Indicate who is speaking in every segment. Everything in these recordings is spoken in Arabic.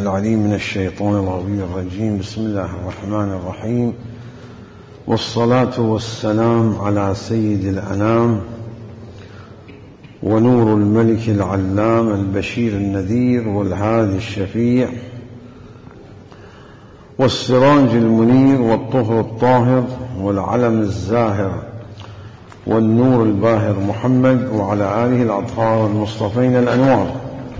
Speaker 1: العليم من الشيطان الرجيم. بسم الله الرحمن الرحيم، والصلاة والسلام على سيد الأنام ونور الملك العلام البشير النذير والهادي الشفيع والسراج المنير والطهر الطاهر والعلم الزاهر والنور الباهر محمد وعلى آله الأطهار المصطفين الأنوار.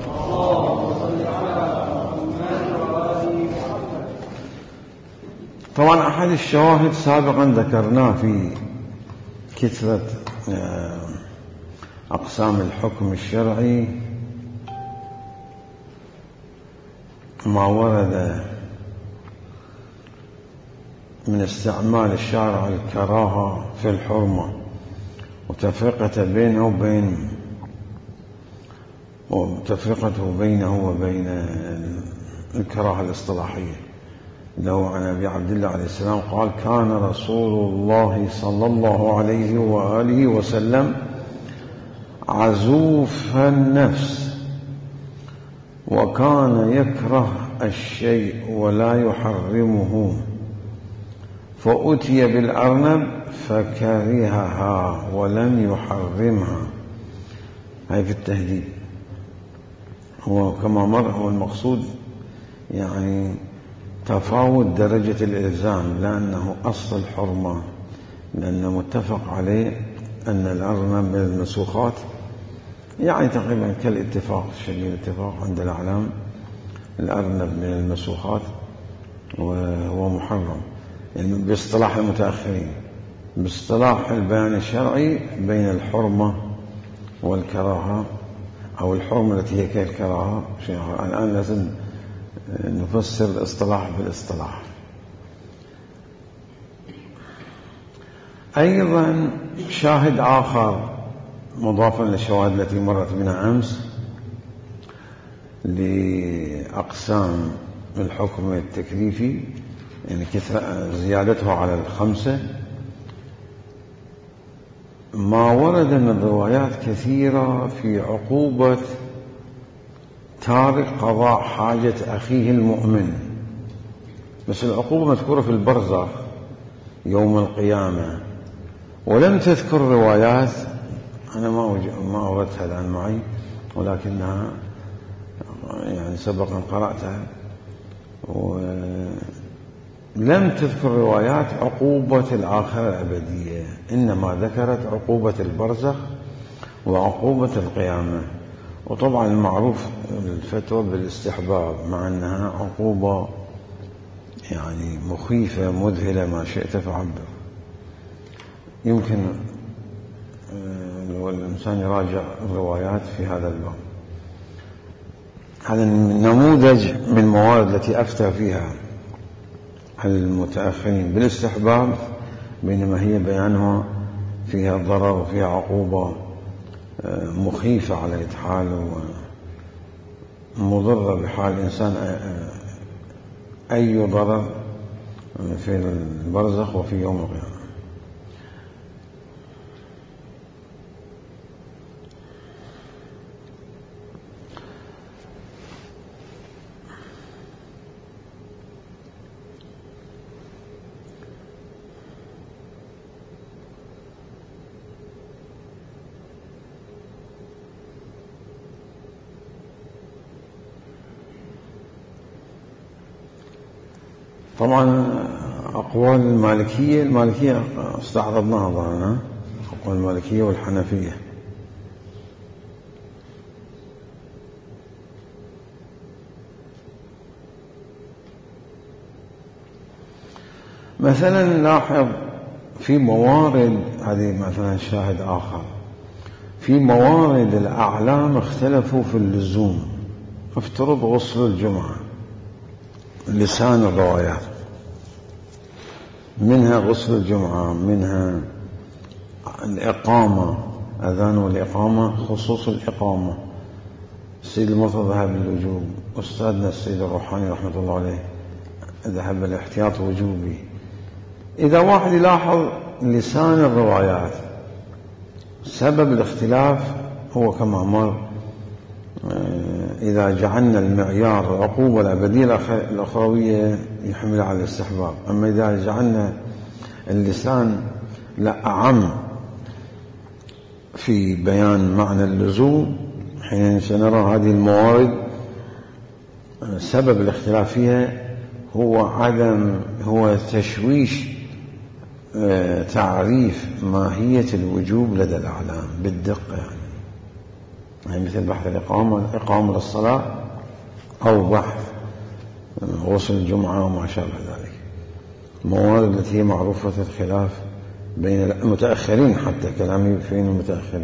Speaker 1: طبعا أحد الشواهد سابقا ذكرناه في كثرة أقسام الحكم الشرعي ما ورد من استعمال الشارع الكراهة في الحرمة وتفرقته بينه وبين الكراهة الاصطلاحية. له عن أبي عبد الله عليه السلام قال: كان رسول الله صلى الله عليه وآله وسلم عزوف النفس، وكان يكره الشيء ولا يحرمه، فأتي بالأرنب فكرهها ولم يحرمها. هاي في التهديد. هو كما مر، هو المقصود يعني تفاوت درجة الإلزام، لأنه أصل الحرمة، لأنه متفق عليه أن الأرنب من المسوخات، يعني تقريبا كالاتفاق شبيه الاتفاق عند الأعلام، الأرنب من المسوخات وهو محرم، يعني باصطلاح المتأخرين. باصطلاح البيان الشرعي بين الحرمة والكراهة، أو الحرمة التي هي كالكراهة. الآن لازم نفسر الاصطلاح بالاصطلاح. أيضا شاهد آخر مضافا للشواهد التي مرت بنا أمس لأقسام الحكم التكليفي، يعني زيادته على الخمسة، ما ورد من روايات كثيرة في عقوبة تارك قضاء حاجة أخيه المؤمن. بس العقوبة مذكورة في البرزخ يوم القيامة، ولم تذكر روايات، أنا ما أردتها الآن معي، ولكنها يعني سبقا قرأتها، ولم تذكر روايات عقوبة الآخرة الأبدية، إنما ذكرت عقوبة البرزخ وعقوبة القيامة. وطبعا المعروف الفتوى بالاستحباب، مع أنها عقوبة يعني مخيفة مذهلة ما شئت فعبر. يمكن لو الإنسان يراجع الروايات في هذا الباب. هذا نموذج من الموارد التي أفتى فيها المتأخرين بالاستحباب، بينما هي بيانها فيها ضرر وفيها عقوبة مخيفة على حال ومضرة بحال الإنسان، أي ضرر في البرزخ وفي يوم القيامة. طبعا أقوال المالكية استعرضناها ظهرنا، أقوال المالكية والحنفية. مثلا لاحظ في موارد، هذه مثلا شاهد آخر، في موارد الأعلام اختلفوا في اللزوم. افترض غسل الجمعة، لسان الروايات منها غسل الجمعة، منها الإقامة، أذان والإقامة، خصوص الإقامة. السيد المرتضى ذهب بالوجوب، أستاذنا السيد الروحاني رحمة الله عليه ذهب بالاحتياط وجوبي. إذا واحد يلاحظ لسان الروايات، سبب الاختلاف هو كما مر إذا جعلنا المعيار العقوبة الأبدية الأخروية يحمل على الاستحباب. أما إذا جعلنا اللسان لا أعم في بيان معنى اللزوم، حين سنرى هذه الموارد سبب الاختلاف فيها هو تشويش تعريف ماهية الوجوب لدى الأعلام بالدقة، يعني مثل بحث الإقامة للصلاة أو بحث غسل الجمعة وما شابه ذلك، موارد التي هي معروفة الخلاف بين المتأخرين، حتى كلامي بين المتأخرين.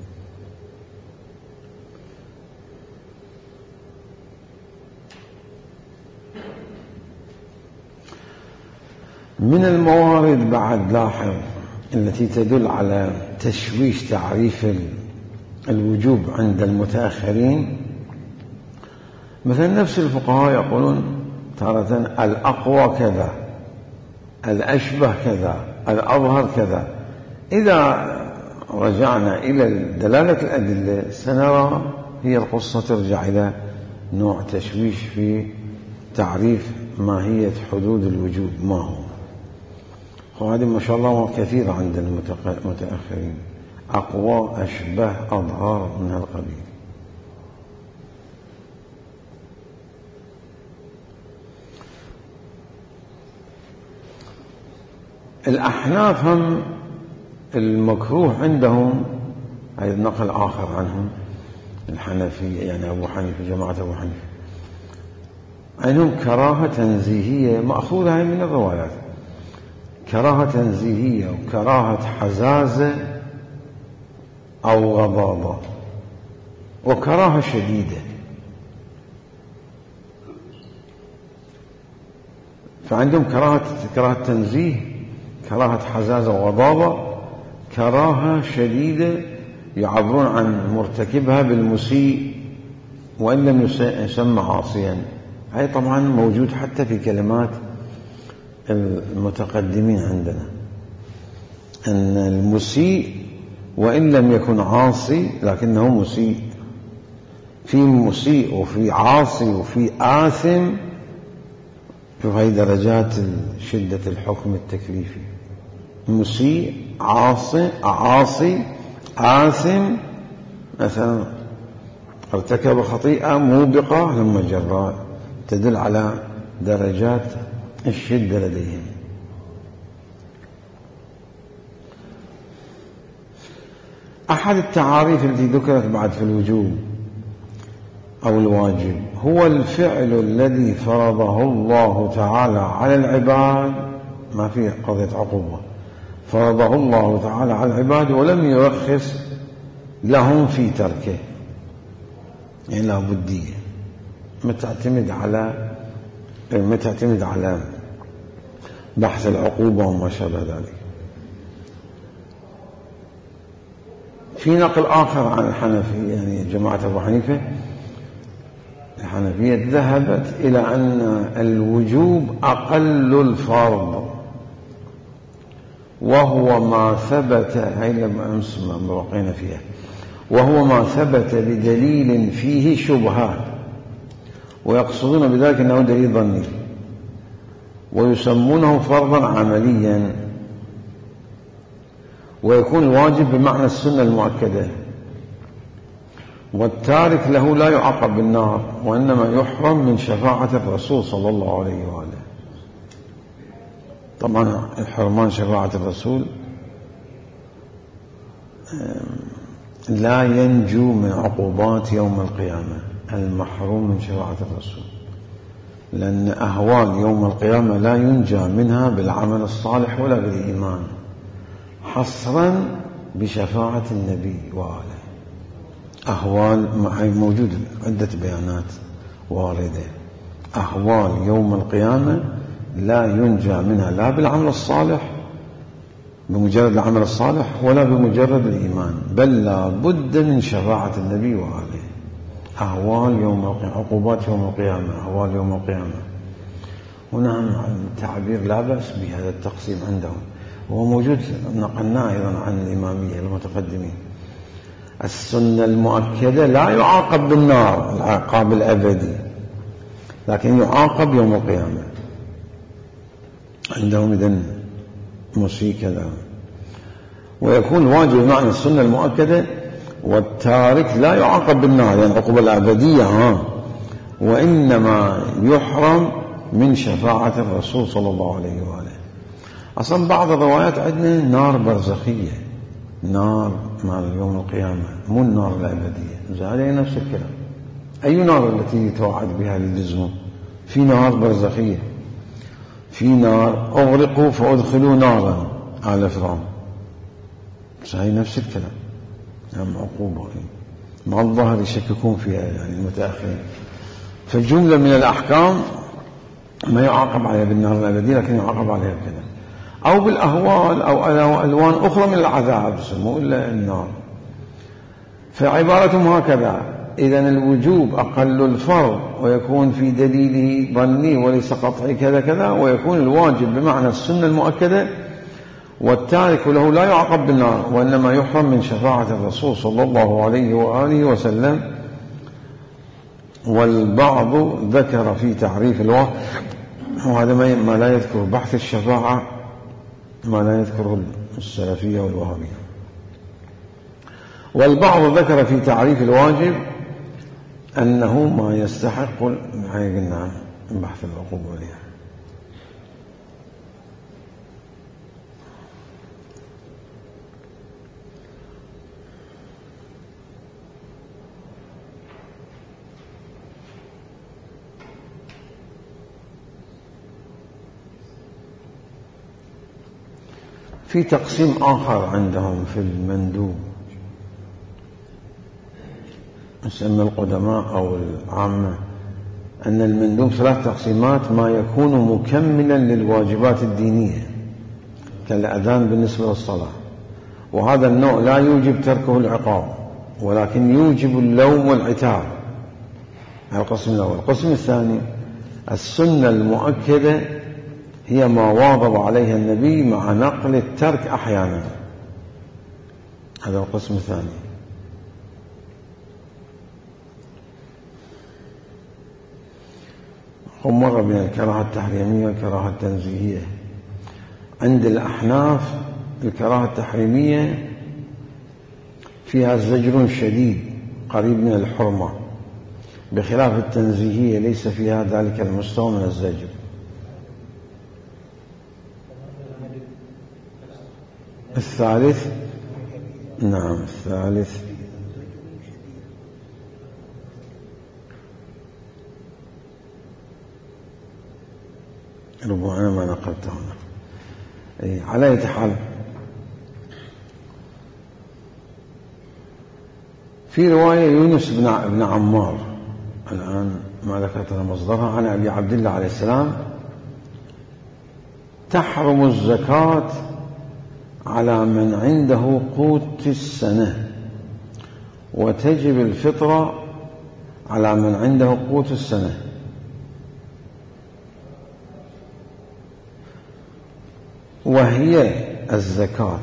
Speaker 1: من الموارد بعد لاحظ التي تدل على تشويش تعريف الوجوب عند المتأخرين، مثل نفس الفقهاء يقولون تارة الأقوى كذا، الأشبه كذا، الأظهر كذا. إذا رجعنا إلى دلالة الأدلة سنرى هي القصة ترجع إلى نوع تشويش في تعريف ماهية حدود الوجوب ما هو، وهذه ما شاء الله كثيرة عند المتأخرين، أقوى، أشبه، أظهر من هالقبيل. الأحناف هم المكروه عندهم، هذا نقل آخر عنهم، الحنفية يعني أبو حنيفة، جماعة أبو حنيفة عندهم كراهة تنزيهية مأخوذة من الروايات، كراهة تنزيهية وكراهة حزازة أو غضاضة وكراهة شديدة. فعندهم كراهة تنزيه، كراهة حزازة وغضاضة، كراهة شديدة يعبرون عن مرتكبها بالمسيء وإن لم يسمى عاصيا. هذا طبعا موجود حتى في كلمات المتقدمين عندنا، أن المسيء وإن لم يكن عاصي لكنه مسيء. في مسيء وفي عاصي وفي آثم، شوف هذه درجات شدة الحكم التكليفي، مسيء، عاصي، آثم، مثلا ارتكب خطيئة موبقة ثم جراء، تدل على درجات الشدة لديهم. أحد التعاريف التي ذكرت بعد في الوجوب أو الواجب هو الفعل الذي فرضه الله تعالى على العباد، ما فيه قضية عقوبة، فرضه الله تعالى على العباد ولم يرخص لهم في تركه، يعني لا بدية، متعتمد على بحث العقوبة وما شابه ذلك. في نقل آخر عن الحنفية، يعني جماعة أبو حنيفة، الحنفية ذهبت إلى أن الوجوب أقل الفرض، وهو ما ثبت، هي أمس ما بقينا فيها، وهو ما ثبت بدليل فيه شبهات، ويقصدون بذلك أنه دليل ظني، ويسمونه فرضا عمليا، ويكون الواجب بمعنى السنة المؤكدة، والتارك له لا يعاقب بالنار، وإنما يحرم من شفاعة الرسول صلى الله عليه وآله. طبعا الحرمان شفاعة الرسول لا ينجو من عقوبات يوم القيامة، المحروم من شفاعة الرسول، لأن أهوال يوم القيامة لا ينجى منها بالعمل الصالح ولا بالإيمان، حصرا بشفاعة النبي وآله. أهوال موجود عدة بيانات واردة، أهوال يوم القيامة لا ينجى منها لا بالعمل الصالح، بمجرد العمل الصالح، ولا بمجرد الإيمان، بل لا بد من شفاعة النبي وآله. أهوال يوم القيامة، عقوبات يوم القيامة، أهوال يوم القيامة. ونعم تعبير لا بأس بهذا التقسيم عندهم، وهو موجود نقلناه أيضا عن الإمامية المتقدمين. السنة المؤكدة لا يعاقب بالنار العقاب الأبدي، لكن يعاقب يوم القيامة. عندهم إذن مسيء كذا. ويكون الواجب بمعنى السنة المؤكدة، والتارك لا يعاقب بالنار يعني العقوبة الأبدية، وإنما يحرم من شفاعة الرسول صلى الله عليه وآله. أصلا بعض الروايات عندنا نار برزخية، نار مع يوم القيامة، مو النار الأبدية. هذا نفس الكلام. أي نار التي توعد بها للجزم؟ في نار برزخية، في نار أغرقوا فأدخلوا نارا على فرعون، هي نفس الكلام، يعني عقوبة مع الظاهر يشككون فيها يعني المتأخرين. فالجملة من الأحكام ما يعاقب عليها بالنار الأبدية، لكن يعاقب عليها بكذا أو بالأهوال أو ألوان أخرى من العذاب مو إلا النار. فعبارتهم هكذا. إذن الوجوب أقل الفرض، ويكون في دليله ظني وليس قطعي كذا كذا، ويكون الواجب بمعنى السنة المؤكدة، والتارك له لا يعاقب بالنار وإنما يحرم من شفاعة الرسول صلى الله عليه وآله وسلم. والبعض ذكر في تعريف الواجب، وهذا ما لا يذكر بحث الشفاعة، ما لا يذكر السلفية والوهابية. والبعض ذكر في تعريف الواجب أنه ما يستحق قلنا بحث العقوبة عليها. في تقسيم آخر عندهم في المندوب، يسمى القدماء أو العامة، أن المندوب 3 تقسيمات: ما يكون مكملا للواجبات الدينية كالأذان بالنسبة للصلاة، وهذا النوع لا يوجب تركه العقاب ولكن يوجب اللوم والعتاب. هذا القسم الأول. القسم الثاني: السنة المؤكدة هي ما واظب عليها النبي مع نقل الترك أحيانا. هذا القسم الثاني. هم مرة بين الكراهة التحريمية والكراهة التنزيهية. عند الأحناف الكراهة التحريمية فيها زجر شديد قريب من الحرمة، بخلاف التنزيهية ليس فيها ذلك المستوى من الزجر. الثالث، نعم الثالث، ربما ما نقلته هنا. على أي حال، في رواية يونس بن عمار، الآن ما ذكرت مصدرها، عن أبي عبد الله عليه السلام: تحرم الزكاة على من عنده قوت السنة، وتجب الفطرة على من عنده قوت السنة. وهي الزكاة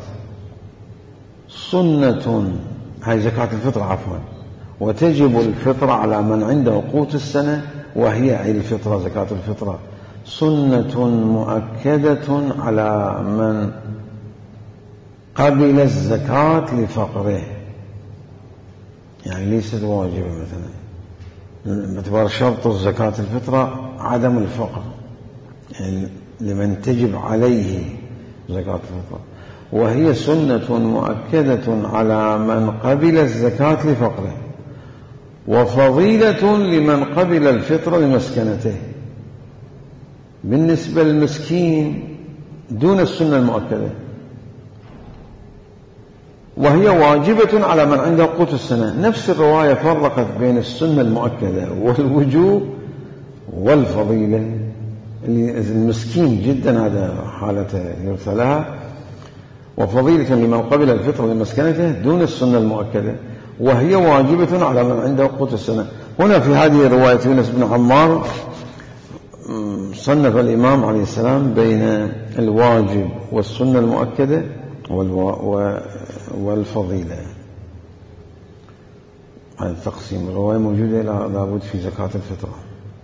Speaker 1: سنة، هي زكاة الفطر عفوا، وتجب الفطرة على من عنده قوت السنة، وهي الفطرة زكاة الفطرة سنة مؤكدة على من قبل الزكاة لفقره، يعني ليست واجبة مثلا، باعتبار شرط الزكاة الفطرة عدم الفقر، يعني لمن تجب عليه زكاة الفطر، وهي سنة مؤكدة على من قبل الزكاة لفقره، وفضيلة لمن قبل الفطر لمسكنته. بالنسبة للمسكين دون السنة المؤكدة، وهي واجبة على من عنده قوت السنة. نفس الرواية فرقت بين السنة المؤكدة والوجوب والفضيلة. المسكين جدا هذا حالة يرثى لها، وفضيلة لمن قبل الفطر لمسكنته دون السنة المؤكدة، وهي واجبة على من عنده قوت السنة. هنا في هذه الرواية يونس بن عمار صنف الإمام عليه السلام بين الواجب والسنة المؤكدة والفضيلة. هذا التقسيم. الرواية موجودة لابد في زكاة الفطرة.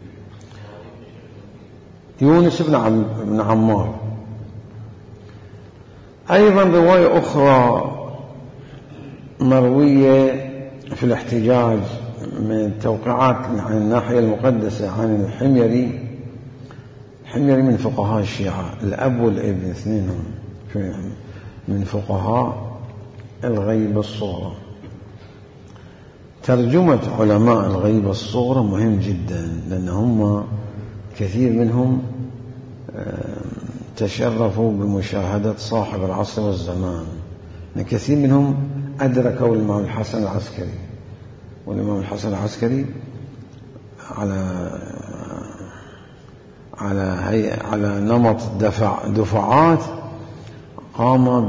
Speaker 1: يونس بن عمار. أيضا رواية أخرى مروية في الاحتجاج من التوقيعات عن الناحية المقدسة عن الحميري. الحميري من فقهاء الشيعة، الأب والابن اثنينهم من فقهاء الغيبة الصغرى. ترجمة علماء الغيبة الصغرى مهم جدا، لأن هم كثير منهم تشرفوا بمشاهدة صاحب العصر والزمان. كثير منهم أدركوا الإمام الحسن العسكري، والإمام الحسن العسكري على نمط دفعات قام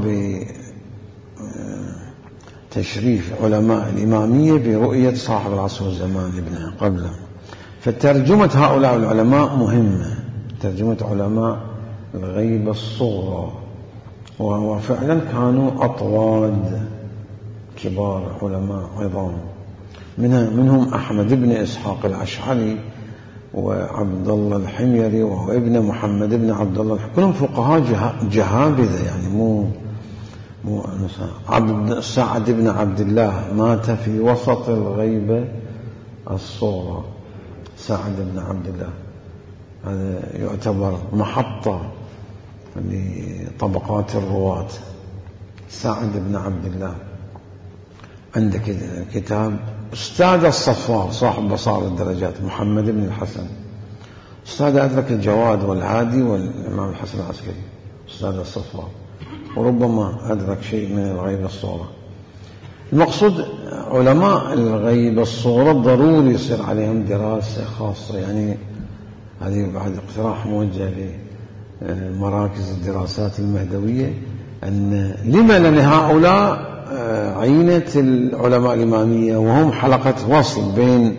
Speaker 1: بتشريف علماء الإمامية برؤية صاحب العصر والزمان ابنه قبله. فترجمة هؤلاء العلماء مهمة، ترجمة علماء الغيبة الصغرى، وفعلا كانوا أطواد كبار علماء عظام. منهم أحمد بن إسحاق الأشعري وعبد الله الحميري وهو ابن محمد بن عبد الله، كلهم فقهاء جهابذة، يعني مو سعد بن عبد الله مات في وسط الغيبة الصغرى. سعد بن عبد الله هذا يعتبر محطة لطبقات الرواة. سعد بن عبد الله عندك كتاب أستاذ الصفار صاحب بصائر الدرجات محمد بن الحسن، أستاذ أدرك الجواد والعادي والإمام الحسن العسكري، أستاذ الصفار، وربما أدرك شيء من الغيبة الصغرى. المقصود علماء الغيبة الصغرى ضروري يصير عليهم دراسة خاصة، يعني هذه بعد اقتراح موجه لمراكز الدراسات المهدوية، أن لما لأن هؤلاء عينة العلماء الإمامية، وهم حلقة وصل بين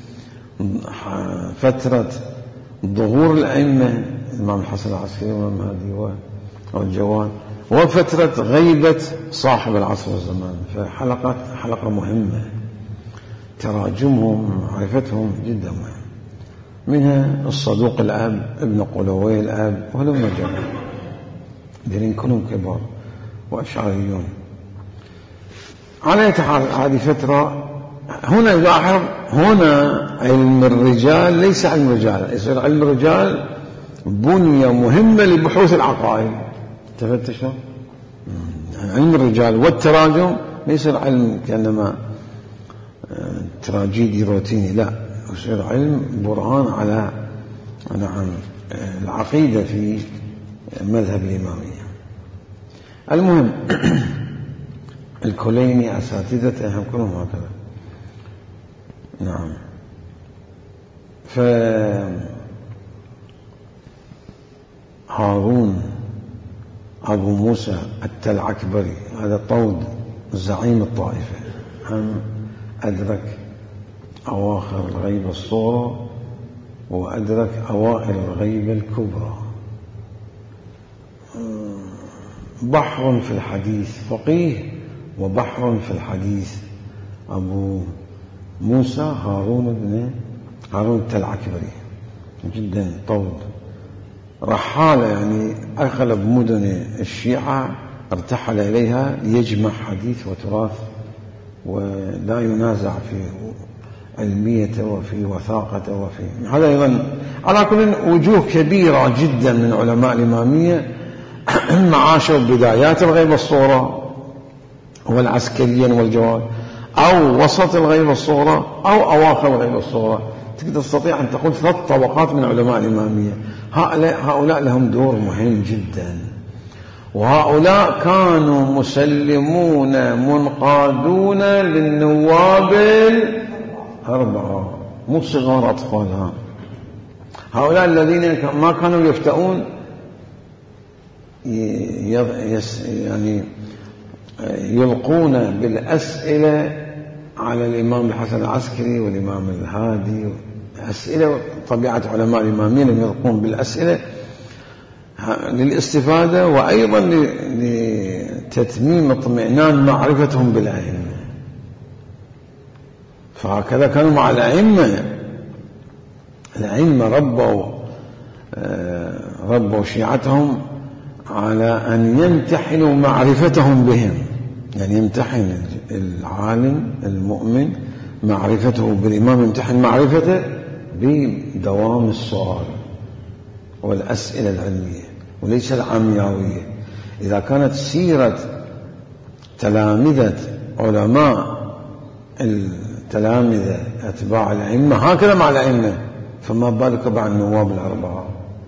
Speaker 1: فترة ظهور الأئمة الإمام الحسن العسكري والإمام المهدي والجواد وفترة غيبة صاحب العصر والزمان. حلقة مهمة، تراجمهم معرفتهم جدا مهم. منها الصدوق الأب ابن قلوي الأب، وهلم جرى ديرين كلهم كبار وأشعريون. على حال هذه فترة. هنا لاحظ، هنا علم الرجال ليس علم الرجال، يصير علم الرجال بنية مهمة لبحوث العقائد. تفتشوا علم الرجال والتراجم ليس علم كأنما تراجيدي روتيني، لا، يصير علم برهان على العقيدة في مذهب الإمامية. المهم الكليني أساتذتهم كلهم هكذا. نعم. فهارون أبو موسى التلعكبري هذا طود زعيم الطائفة، هم أدرك أواخر الغيبة الصغرى وأدرك أوائل الغيبة الكبرى. بحر في الحديث، فقيه وبحر في الحديث. أبو موسى هارون التلعكبري جدا طود، رحالة، يعني أغلب مدن الشيعة ارتحل إليها ليجمع حديث وتراث، ولا ينازع في علميته وفي وثاقته وفي هذا. أيضا على كل وجوه كبيرة جدا من علماء الإمامية معاشوا بدايات الغيبة الصغرى والعسكريين والجواد، أو وسط الغيبة الصغرى أو أواخر الغيبة الصغرى. تستطيع أن تقول 3 طبقات من علماء الإمامية. هؤلاء لهم دور مهم جدا، وهؤلاء كانوا مسلمون منقادون للنواب 4، مو صغار أطفال. هؤلاء الذين ما كانوا يفتؤون يعني يلقون بالأسئلة على الإمام الحسن العسكري والإمام الهادي، أسئلة طبيعة علماء الإمامية يلقون بالأسئلة للاستفادة، وأيضا لتتميم اطمئنان معرفتهم بالأئمة. فهكذا كانوا مع الأئمة. الأئمة ربوا شيعتهم على أن يمتحنوا معرفتهم بهم، يعني يمتحن العالم المؤمن معرفته بالإمام، يمتحن معرفته بدوام السؤال والأسئلة العلمية وليس العمياوية. إذا كانت سيرة تلامذة علماء التلامذة أتباع الأئمة هكذا مع الأئمة، فما بالك مع النواب الأربعة.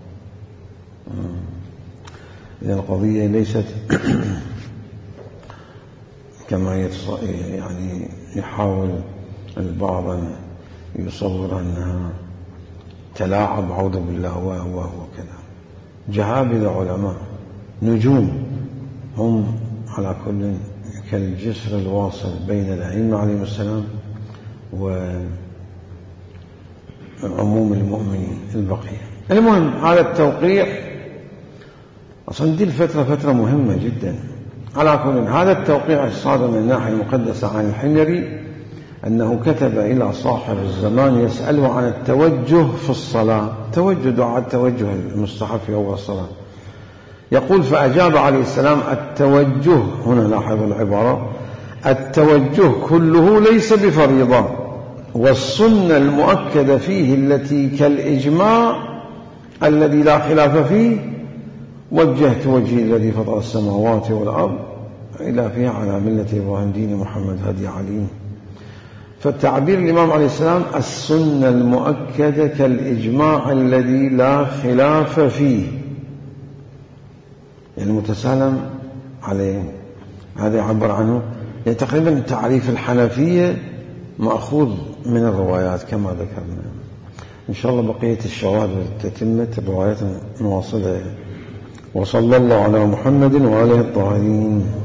Speaker 1: إذا القضية ليست كما يعني يحاول البعض أن يصور أنها تلاعب، أعوذ بالله، وهو كذا. جهابذة علماء نجوم، هم على كل كالجسر الواصل بين الأئمة عليهم السلام وعموم المؤمنين البقية. المهم هذا التوقيع أصلا دي الفترة فترة مهمة جدا. على كل هذا التوقيع الصادر من الناحية المقدسة عن الحميري أنه كتب إلى صاحب الزمان يسأله عن التوجه في الصلاة، دعاء التوجه المستحب في أول الصلاة. يقول: فأجاب عليه السلام: التوجه، هنا لاحظوا العبارة، التوجه كله ليس بفريضة، والسنة المؤكدة فيه التي كالإجماع الذي لا خلاف فيه، وجهت وجهي الذي فطر السماوات والأرض إلى فيها على ملة إبراهيم دين محمد هدي عليم. فالتعبير الإمام عليه السلام السنة المؤكدة كالإجماع الذي لا خلاف فيه، يعني المتسالم عليه، هذا يعبر عنه. يعني تقريبا تعريف الحنفية مأخوذ من الروايات كما ذكرنا. إن شاء الله بقية الشواهد وتتمة الروايات نواصلها. وصلى الله على محمد وآله الطاهرين.